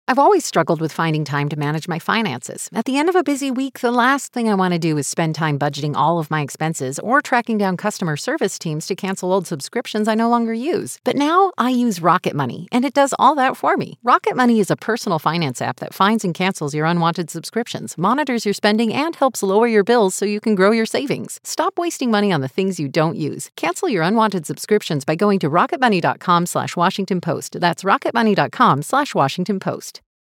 I've always struggled with finding time to manage my finances. At the end of a busy week, the last thing I want to do is spend time budgeting all of my expenses or tracking down customer service teams to cancel old subscriptions I no longer use. But now I use Rocket Money, and it does all that for me. Rocket Money is a personal finance app that finds and cancels your unwanted subscriptions, monitors your spending, and helps lower your bills so you can grow your savings. Stop wasting money on the things you don't use. Cancel your unwanted subscriptions by going to rocketmoney.com/Washington Post. That's rocketmoney.com/Washington Post.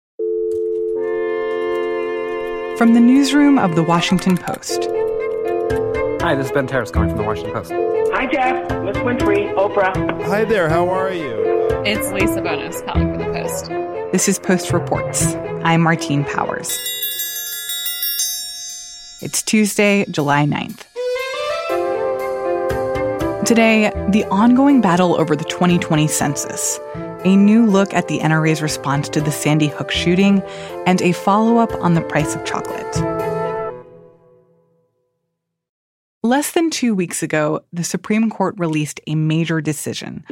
From the newsroom of The Washington Post. Hi, this is Ben Terris calling from The Washington Post. Hi, Jeff. Miss Winfrey, Oprah. Hi there, how are you? It's Lisa Bonos calling for The Post. This is Post Reports. I'm Martine Powers. It's Tuesday, July 9th. Today, the ongoing battle over the 2020 census, a new look at the NRA's response to the Sandy Hook shooting, and a follow-up on the price of chocolate. Less than 2 weeks ago, the Supreme Court released a major decision.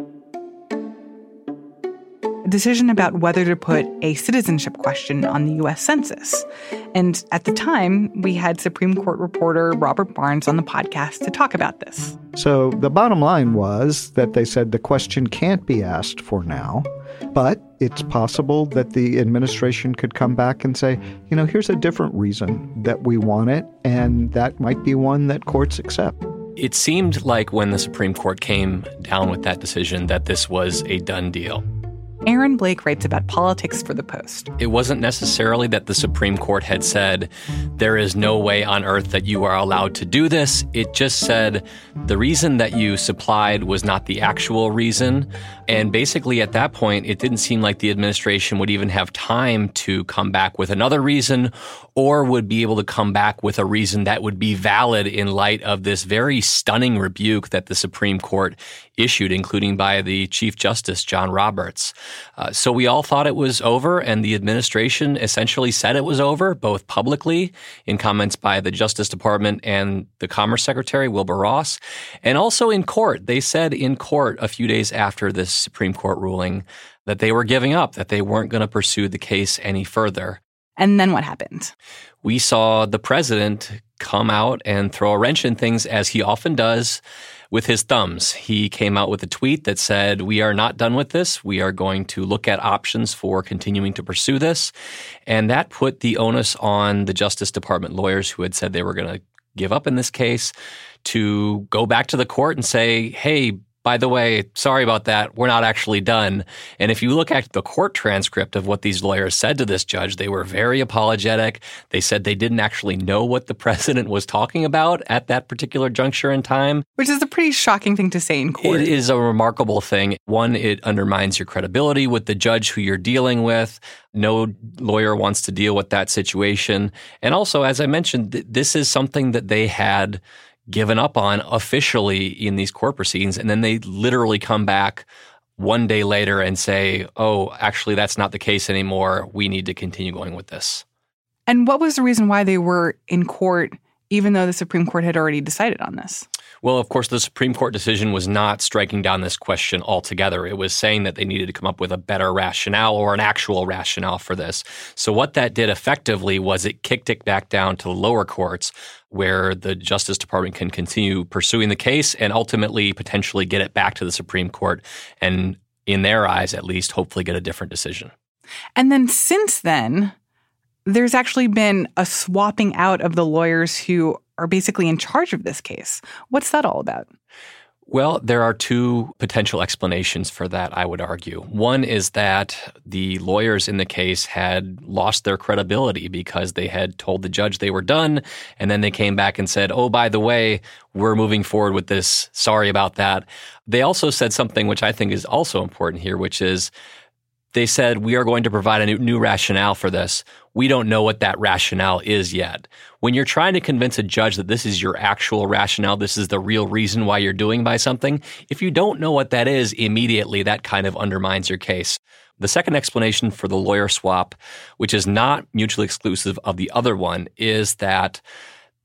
A decision about whether to put a citizenship question on the U.S. Census. And at the time, we had Supreme Court reporter Robert Barnes on the podcast to talk about this. So the bottom line was that they said the question can't be asked for now, but it's possible that the administration could come back and say, here's a different reason that we want it, and that might be one that courts accept. It seemed like when the Supreme Court came down with that decision that this was a done deal. Aaron Blake writes about politics for The Post. It wasn't necessarily that the Supreme Court had said, there is no way on earth that you are allowed to do this. It just said the reason that you supplied was not the actual reason. And basically at that point, it didn't seem like the administration would even have time to come back with another reason or would be able to come back with a reason that would be valid in light of this very stunning rebuke that the Supreme Court issued, including by the Chief Justice, John Roberts. So we all thought it was over, and the administration essentially said it was over, both publicly in comments by the Justice Department and the Commerce Secretary, Wilbur Ross, and also in court. They said in court a few days after this Supreme Court ruling that they were giving up, that they weren't going to pursue the case any further. And then what happened? We saw the president come out and throw a wrench in things, as he often does, with his thumbs. He came out with a tweet that said, we are not done with this. We are going to look at options for continuing to pursue this. And that put the onus on the Justice Department lawyers who had said they were going to give up in this case to go back to the court and say, hey, by the way, sorry about that. We're not actually done. And if you look at the court transcript of what these lawyers said to this judge, they were very apologetic. They said they didn't actually know what the president was talking about at that particular juncture in time. Which is a pretty shocking thing to say in court. It is a remarkable thing. One, it undermines your credibility with the judge who you're dealing with. No lawyer wants to deal with that situation. And also, as I mentioned, this is something that they had given up on officially in these court proceedings, and then they literally come back one day later and say, oh, actually, that's not the case anymore. We need to continue going with this. And what was the reason why they were in court, even though the Supreme Court had already decided on this? Well, of course, the Supreme Court decision was not striking down this question altogether. It was saying that they needed to come up with a better rationale or an actual rationale for this. So what that did effectively was it kicked it back down to the lower courts, where the Justice Department can continue pursuing the case and ultimately potentially get it back to the Supreme Court and, in their eyes at least, hopefully get a different decision. And then since then, there's actually been a swapping out of the lawyers who are basically in charge of this case. What's that all about? Well, there are two potential explanations for that, I would argue. One is that the lawyers in the case had lost their credibility because they had told the judge they were done, and then they came back and said, oh, by the way, we're moving forward with this. Sorry about that. They also said something which I think is also important here, which is they said, we are going to provide a new rationale for this. We don't know what that rationale is yet. When you're trying to convince a judge that this is your actual rationale, this is the real reason why you're doing by something, if you don't know what that is immediately, that kind of undermines your case. The second explanation for the lawyer swap, which is not mutually exclusive of the other one, is that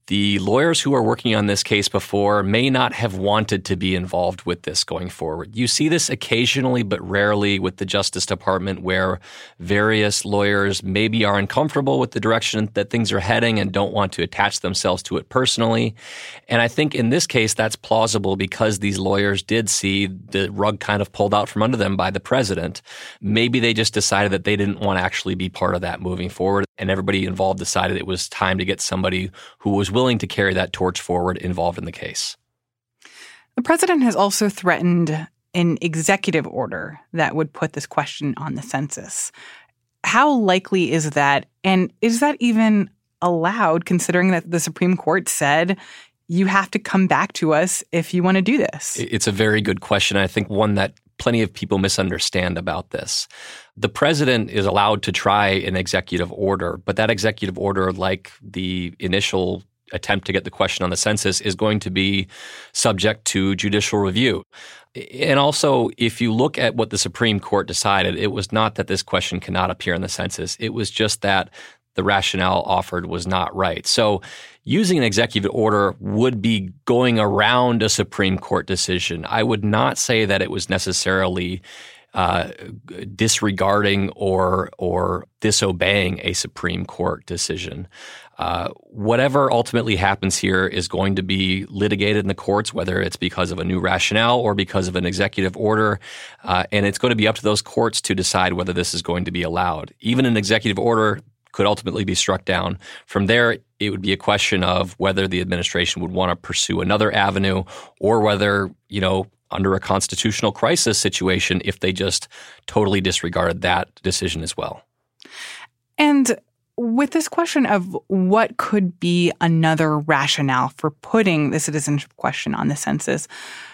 the lawyers who are working on this case before may not have wanted to be involved with this going forward. You see this occasionally, but rarely with the Justice Department, where various lawyers maybe are uncomfortable with the direction that things are heading and don't want to attach themselves to it personally. And I think in this case, that's plausible because these lawyers did see the rug kind of pulled out from under them by the president. Maybe they just decided that they didn't want to actually be part of that moving forward, and everybody involved decided it was time to get somebody who was willing to carry that torch forward involved in the case. The president has also threatened an executive order that would put this question on the census. How likely is that? And is that even allowed, considering that the Supreme Court said you have to come back to us if you want to do this? It's a very good question. I think one that plenty of people misunderstand about this. The president is allowed to try an executive order, but that executive order, like the initial attempt to get the question on the census, is going to be subject to judicial review. And also, if you look at what the Supreme Court decided, it was not that this question cannot appear in the census. It was just that the rationale offered was not right. So using an executive order would be going around a Supreme Court decision. I would not say that it was necessarily disregarding or disobeying a Supreme Court decision. Whatever ultimately happens here is going to be litigated in the courts, whether it's because of a new rationale or because of an executive order. And it's going to be up to those courts to decide whether this is going to be allowed. Even an executive order could ultimately be struck down. From there, it would be a question of whether the administration would want to pursue another avenue or whether, under a constitutional crisis situation, if they just totally disregarded that decision as well. And with this question of what could be another rationale for putting the citizenship question on the census,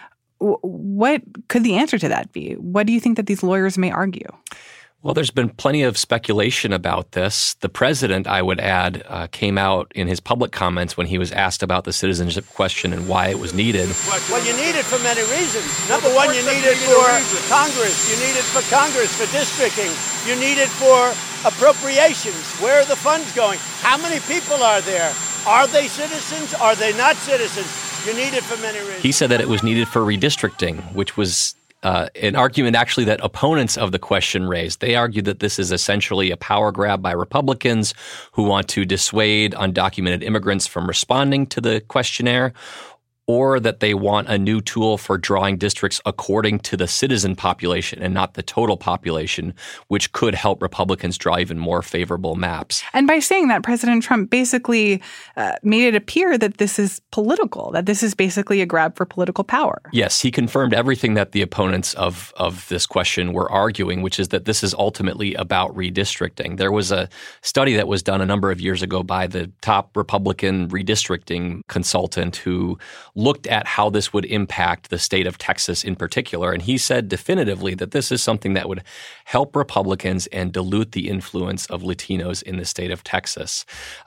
what could the answer to that be? What do you think that these lawyers may argue? Well, there's been plenty of speculation about this. The president, I would add, came out in his public comments when he was asked about the citizenship question and why it was needed. Well, you need it for many reasons. Number one, you need it for Congress. You need it for Congress, for districting. You need it for appropriations. Where are the funds going? How many people are there? Are they citizens? Are they not citizens? You need it for many reasons. He said that it was needed for redistricting, which was an argument actually that opponents of the question raised. They argued that this is essentially a power grab by Republicans who want to dissuade undocumented immigrants from responding to the questionnaire, or that they want a new tool for drawing districts according to the citizen population and not the total population, which could help Republicans draw even more favorable maps. And by saying that, President Trump basically made it appear that this is political, that this is basically a grab for political power. Yes, he confirmed everything that the opponents of this question were arguing, which is that this is ultimately about redistricting. There was a study that was done a number of years ago by the top Republican redistricting consultant who looked at how this would impact the state of Texas in particular. And he said definitively that this is something that would help Republicans and dilute the influence of Latinos in the state of Texas.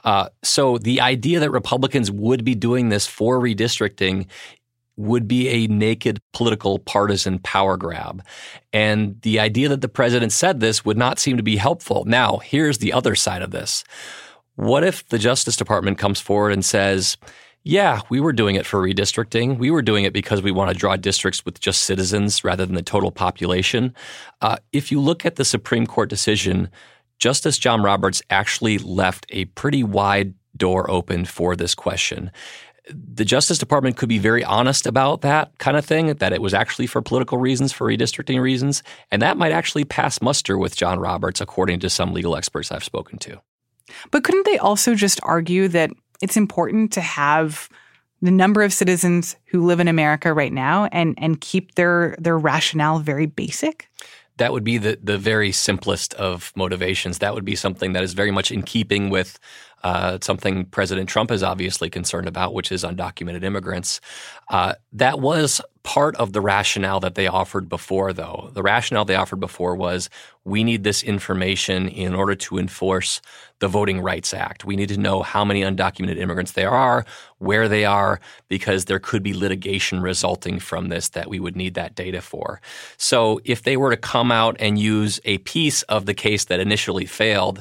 So the idea that Republicans would be doing this for redistricting would be a naked political partisan power grab. And the idea that the president said this would not seem to be helpful. Now, here's the other side of this. What if the Justice Department comes forward and says, yeah, we were doing it for redistricting. We were doing it because we want to draw districts with just citizens rather than the total population. If you look at the Supreme Court decision, Justice John Roberts actually left a pretty wide door open for this question. The Justice Department could be very honest about that kind of thing, that it was actually for political reasons, for redistricting reasons, and that might actually pass muster with John Roberts, according to some legal experts I've spoken to. But couldn't they also just argue that it's important to have the number of citizens who live in America right now and keep their rationale very basic? That would be the very simplest of motivations. That would be something that is very much in keeping with something President Trump is obviously concerned about, which is undocumented immigrants. That was part of the rationale that they offered before, though. The rationale they offered before was, we need this information in order to enforce the Voting Rights Act. We need to know how many undocumented immigrants there are, where they are, because there could be litigation resulting from this that we would need that data for. So if they were to come out and use a piece of the case that initially failed,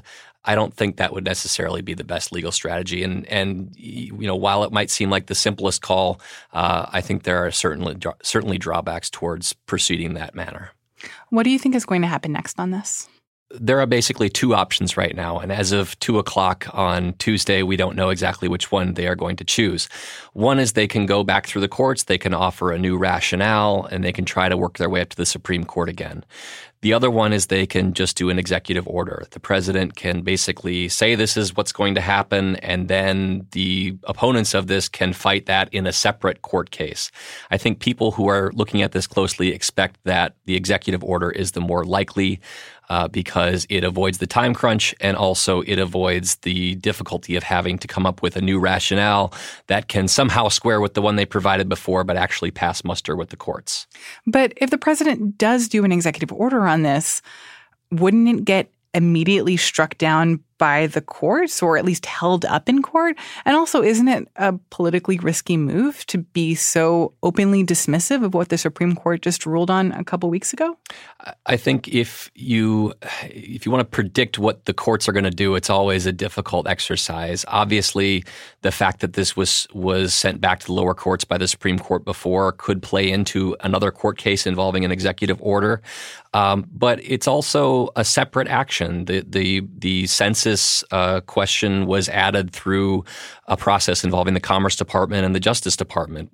I don't think that would necessarily be the best legal strategy. And while it might seem like the simplest call, I think there are certainly drawbacks towards proceeding that manner. What do you think is going to happen next on this? There are basically two options right now. And as of 2:00 on Tuesday, we don't know exactly which one they are going to choose. One is they can go back through the courts, they can offer a new rationale, and they can try to work their way up to the Supreme Court again. The other one is they can just do an executive order. The president can basically say this is what's going to happen, and then the opponents of this can fight that in a separate court case. I think people who are looking at this closely expect that the executive order is the more likely because it avoids the time crunch and also it avoids the difficulty of having to come up with a new rationale that can somehow square with the one they provided before but actually pass muster with the courts. But if the president does do an executive order on this, wouldn't it get immediately struck down by the courts or at least held up in court? And also, isn't it a politically risky move to be so openly dismissive of what the Supreme Court just ruled on a couple weeks ago? I think if you want to predict what the courts are going to do, it's always a difficult exercise. Obviously, the fact that this was sent back to the lower courts by the Supreme Court before could play into another court case involving an executive order. But it's also a separate action. The census question was added through a process involving the Commerce Department and the Justice Department.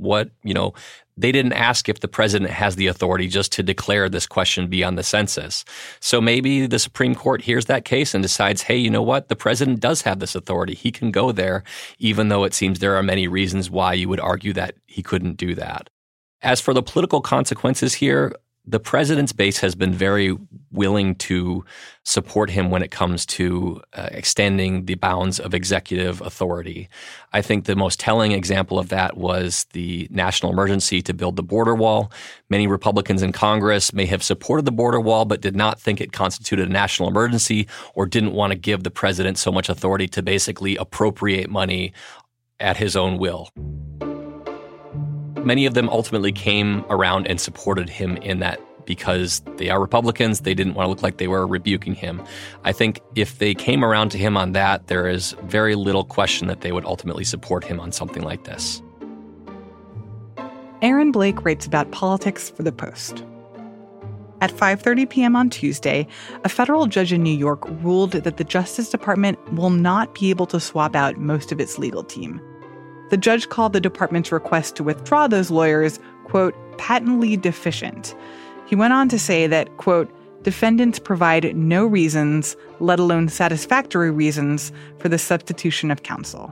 They didn't ask if the president has the authority just to declare this question beyond the census. So maybe the Supreme Court hears that case and decides, hey, you know what? The president does have this authority. He can go there, even though it seems there are many reasons why you would argue that he couldn't do that. As for the political consequences here, the president's base has been very willing to support him when it comes to extending the bounds of executive authority. I think the most telling example of that was the national emergency to build the border wall. Many Republicans in Congress may have supported the border wall but did not think it constituted a national emergency or didn't want to give the president so much authority to basically appropriate money at his own will. Many of them ultimately came around and supported him in that because they are Republicans. They didn't want to look like they were rebuking him. I think if they came around to him on that, there is very little question that they would ultimately support him on something like this. Aaron Blake writes about politics for The Post. At 5:30 p.m. on Tuesday, a federal judge in New York ruled that the Justice Department will not be able to swap out most of its legal team. The judge called the department's request to withdraw those lawyers, quote, patently deficient. He went on to say that, quote, defendants provide no reasons, let alone satisfactory reasons, for the substitution of counsel.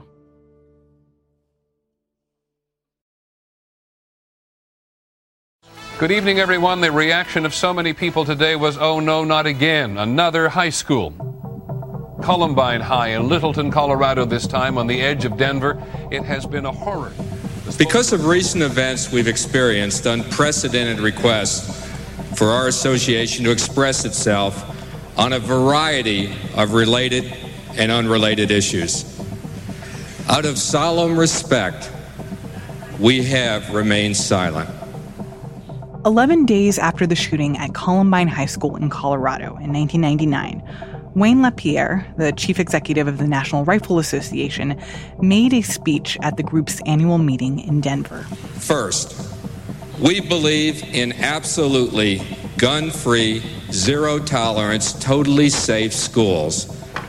Good evening, everyone. The reaction of so many people today was, oh no, not again, another high school. Columbine High in Littleton, Colorado, this time on the edge of Denver. It has been a horror. Because of recent events, we've experienced unprecedented requests for our association to express itself on a variety of related and unrelated issues. Out of solemn respect, we have remained silent. 11 days after the shooting at Columbine High School in Colorado in 1999, Wayne LaPierre, the chief executive of the National Rifle Association, made a speech at the group's annual meeting in Denver. First, we believe in absolutely gun-free, zero-tolerance, totally safe schools.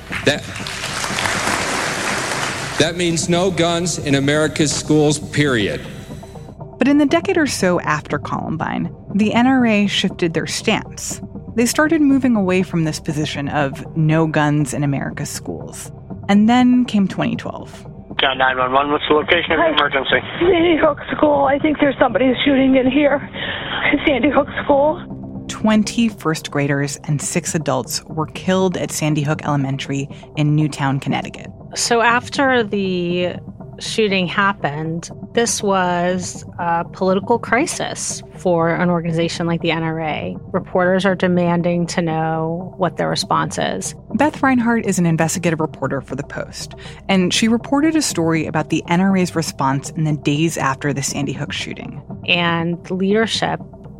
That means no guns in America's schools, period. But in the decade or so after Columbine, the NRA shifted their stance. They started moving away from this position of no guns in America's schools. And then came 2012. John 911, what's the location of the emergency? Sandy Hook School. I think there's somebody shooting in here. Sandy Hook School. 20 first graders and 6 adults were killed at Sandy Hook Elementary in Newtown, Connecticut. So after the shooting happened, this was a political crisis for an organization like the NRA. Reporters are demanding to know what their response is. Beth Reinhardt is an investigative reporter for The Post, and she reported a story about the NRA's response in the days after the Sandy Hook shooting. And leadership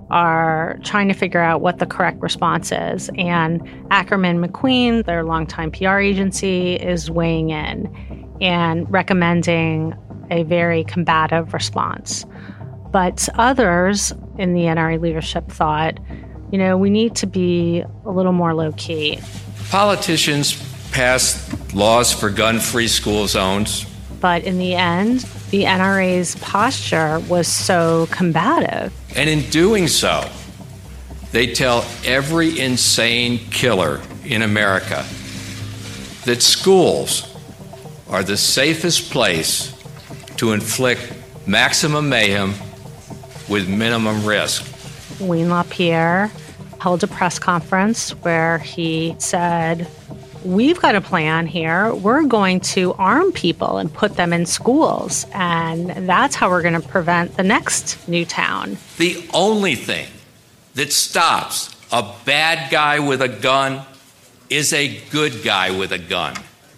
are trying to figure out what the correct response is. And Ackerman McQueen, their longtime PR agency, is weighing in and recommending a very combative response. But others in the NRA leadership thought, we need to be a little more low-key. Politicians passed laws for gun-free school zones. But in the end, the NRA's posture was so combative. And in doing so, they tell every insane killer in America that schools are the safest place to inflict maximum mayhem with minimum risk. Wayne LaPierre held a press conference where he said, we've got a plan here. We're going to arm people and put them in schools. And that's how we're going to prevent the next Newtown. The only thing that stops a bad guy with a gun is a good guy with a gun.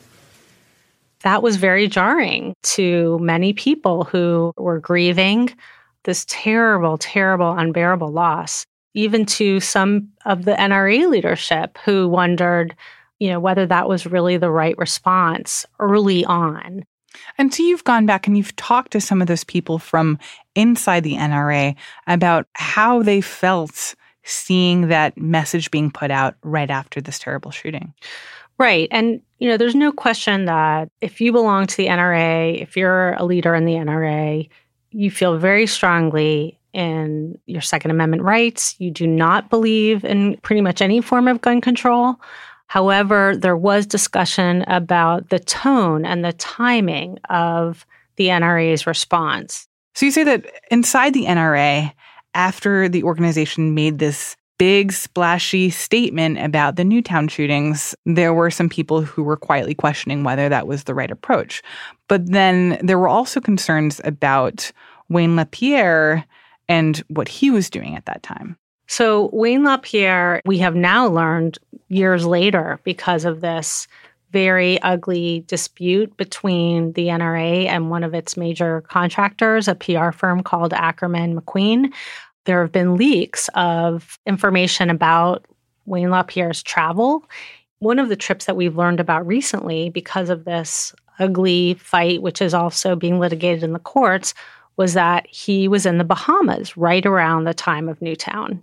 That was very jarring to many people who were grieving this terrible, terrible, unbearable loss, even to some of the NRA leadership who wondered, whether that was really the right response early on. And so you've gone back and you've talked to some of those people from inside the NRA about how they felt seeing that message being put out right after this terrible shooting. Right. And, there's no question that if you belong to the NRA, if you're a leader in the NRA, you feel very strongly in your Second Amendment rights. You do not believe in pretty much any form of gun control. However, there was discussion about the tone and the timing of the NRA's response. So you say that inside the NRA, after the organization made this big, splashy statement about the Newtown shootings, there were some people who were quietly questioning whether that was the right approach. But then there were also concerns about Wayne LaPierre and what he was doing at that time. So Wayne LaPierre, we have now learned years later, because of this very ugly dispute between the NRA and one of its major contractors, a PR firm called Ackerman McQueen. There have been leaks of information about Wayne LaPierre's travel. One of the trips that we've learned about recently, because of this ugly fight, which is also being litigated in the courts, was that he was in the Bahamas right around the time of Newtown.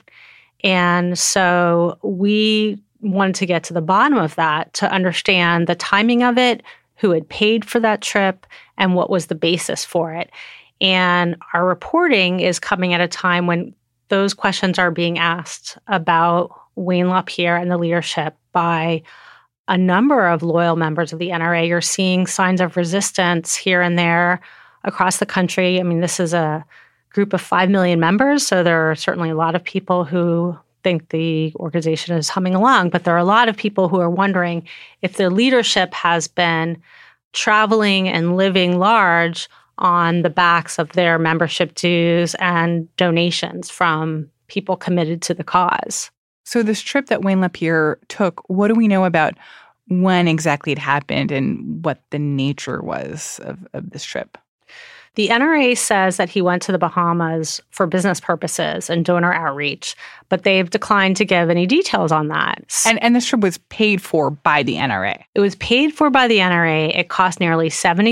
And so we wanted to get to the bottom of that to understand the timing of it, who had paid for that trip, and what was the basis for it. And our reporting is coming at a time when those questions are being asked about Wayne LaPierre and the leadership by a number of loyal members of the NRA. You're seeing signs of resistance here and there across the country. I mean, this is a group of 5 million members, so there are certainly a lot of people who think the organization is humming along, but there are a lot of people who are wondering if the leadership has been traveling and living large on the backs of their membership dues and donations from people committed to the cause. So this trip that Wayne LaPierre took, what do we know about when exactly it happened and what the nature was of this trip? The NRA says that he went to the Bahamas for business purposes and donor outreach, but they've declined to give any details on that. And this trip was paid for by the NRA? It was paid for by the NRA. It cost nearly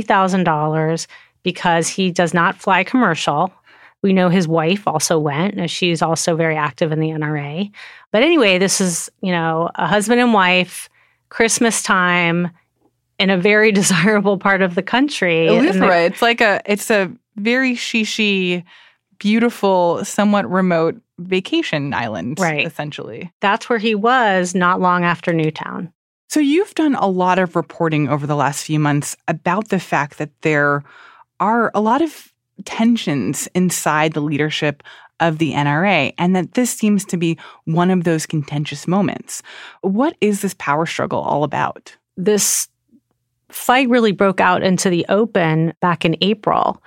$70,000 because he does not fly commercial. We know his wife also went, and she's also very active in the NRA. But anyway, this is, a husband and wife, Christmas time, in a very desirable part of the country. Eleuthera, it's a very shishi, beautiful, somewhat remote vacation island, right, essentially. That's where he was not long after Newtown. So you've done a lot of reporting over the last few months about the fact that there are a lot of tensions inside the leadership of the NRA, and that this seems to be one of those contentious moments. What is this power struggle all about? This fight really broke out into the open back in April.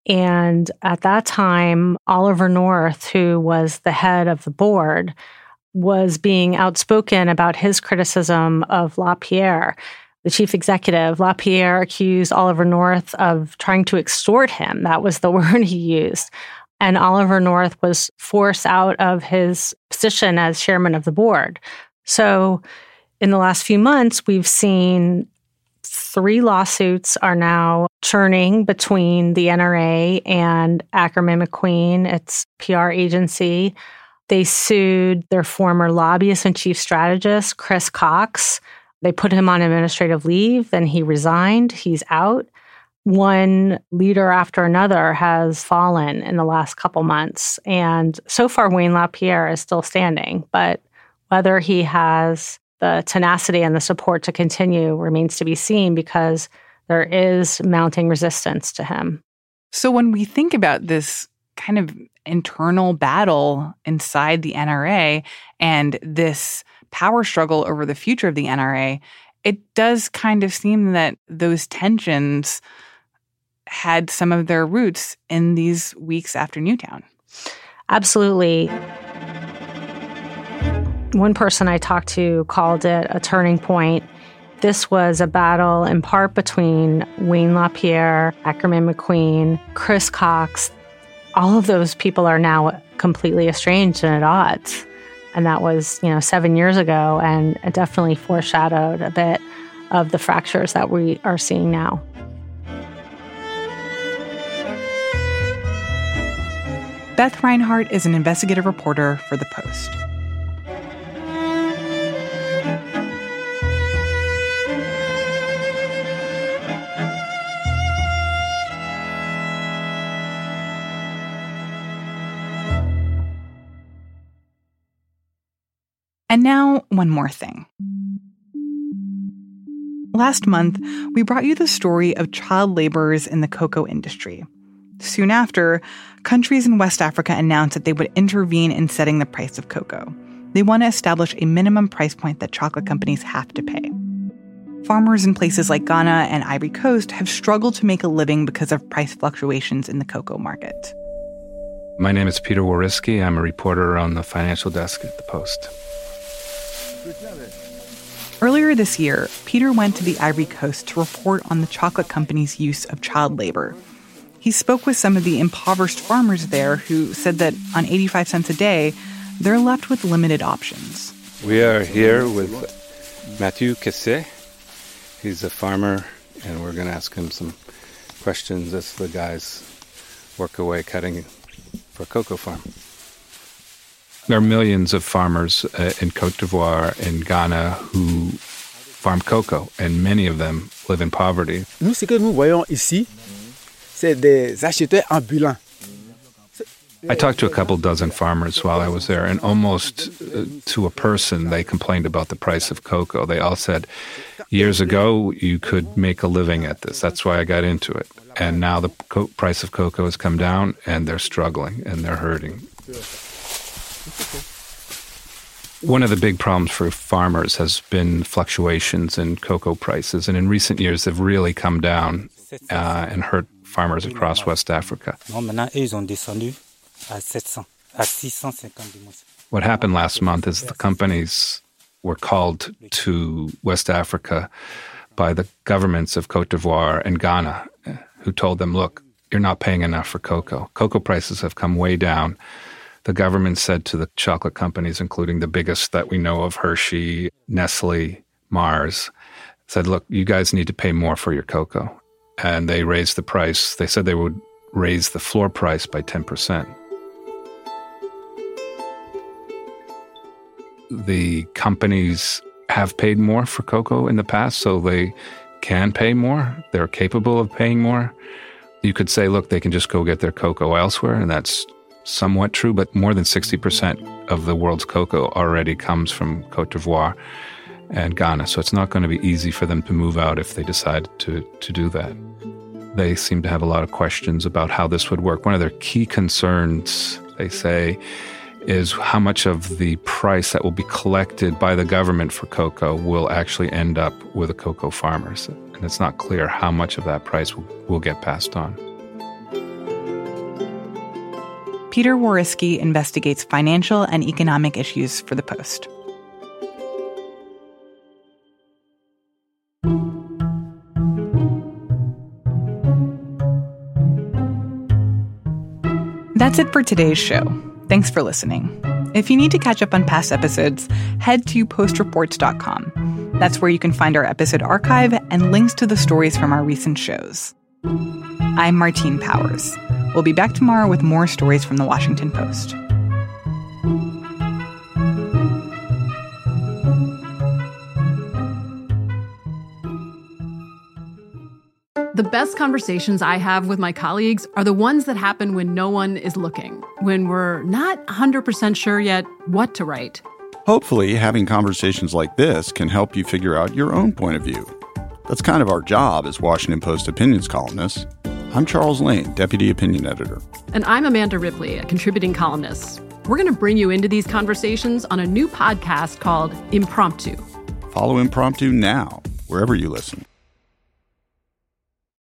And at that time, Oliver North, who was the head of the board, was being outspoken about his criticism of LaPierre. The chief executive, LaPierre, accused Oliver North of trying to extort him. That was the word he used. And Oliver North was forced out of his position as chairman of the board. So in the last few months, we've seen 3 lawsuits are now churning between the NRA and Ackerman McQueen, its PR agency. They sued their former lobbyist and chief strategist, Chris Cox. They put him on administrative leave, then he resigned. He's out. One leader after another has fallen in the last couple months. And so far, Wayne LaPierre is still standing. But whether he has the tenacity and the support to continue remains to be seen because there is mounting resistance to him. So when we think about this kind of internal battle inside the NRA and this power struggle over the future of the NRA, it does kind of seem that those tensions had some of their roots in these weeks after Newtown. Absolutely. One person I talked to called it a turning point. This was a battle in part between Wayne LaPierre, Ackerman McQueen, Chris Cox. All of those people are now completely estranged and at odds. And that was, 7 years ago, and it definitely foreshadowed a bit of the fractures that we are seeing now. Beth Reinhardt is an investigative reporter for The Post. And now, one more thing. Last month, we brought you the story of child laborers in the cocoa industry. Soon after, countries in West Africa announced that they would intervene in setting the price of cocoa. They want to establish a minimum price point that chocolate companies have to pay. Farmers in places like Ghana and Ivory Coast have struggled to make a living because of price fluctuations in the cocoa market. My name is Peter Wariski. I'm a reporter on the financial desk at The Post. Earlier this year, Peter went to the Ivory Coast to report on the chocolate company's use of child labor. He spoke with some of the impoverished farmers there who said that on 85 cents a day, they're left with limited options. We are here with Mathieu Kessé. He's a farmer, and we're going to ask him some questions as the guys work away cutting for a cocoa farm. There are millions of farmers in Côte d'Ivoire and Ghana who farm cocoa, and many of them live in poverty. Nous, ce que nous voyons ici, c'est des acheteurs ambulants. I talked to a couple dozen farmers while I was there, and almost to a person, they complained about the price of cocoa. They all said, years ago, you could make a living at this. That's why I got into it. And now the price of cocoa has come down, and they're struggling, and they're hurting. One of the big problems for farmers has been fluctuations in cocoa prices, and in recent years they've really come down and hurt farmers across West Africa. What happened last month is the companies were called to West Africa by the governments of Côte d'Ivoire and Ghana, who told them, look, you're not paying enough for cocoa. Cocoa prices have come way down. The government said to the chocolate companies, including the biggest that we know of, Hershey, Nestle, Mars, said, look, you guys need to pay more for your cocoa. And they raised the price. They said they would raise the floor price by 10%. The companies have paid more for cocoa in the past, so they can pay more. They're capable of paying more. You could say, look, they can just go get their cocoa elsewhere, and that's somewhat true, but more than 60% of the world's cocoa already comes from Côte d'Ivoire and Ghana, so it's not going to be easy for them to move out if they decide to do that. They seem to have a lot of questions about how this would work. One of their key concerns, they say, is how much of the price that will be collected by the government for cocoa will actually end up with the cocoa farmers. And it's not clear how much of that price will get passed on. Peter Wariski investigates financial and economic issues for The Post. That's it for today's show. Thanks for listening. If you need to catch up on past episodes, head to postreports.com. That's where you can find our episode archive and links to the stories from our recent shows. I'm Martine Powers. We'll be back tomorrow with more stories from the Washington Post. The best conversations I have with my colleagues are the ones that happen when no one is looking, when we're not 100% sure yet what to write. Hopefully, having conversations like this can help you figure out your own point of view. That's kind of our job as Washington Post opinions columnists. I'm Charles Lane, Deputy Opinion Editor. And I'm Amanda Ripley, a contributing columnist. We're going to bring you into these conversations on a new podcast called Impromptu. Follow Impromptu now, wherever you listen.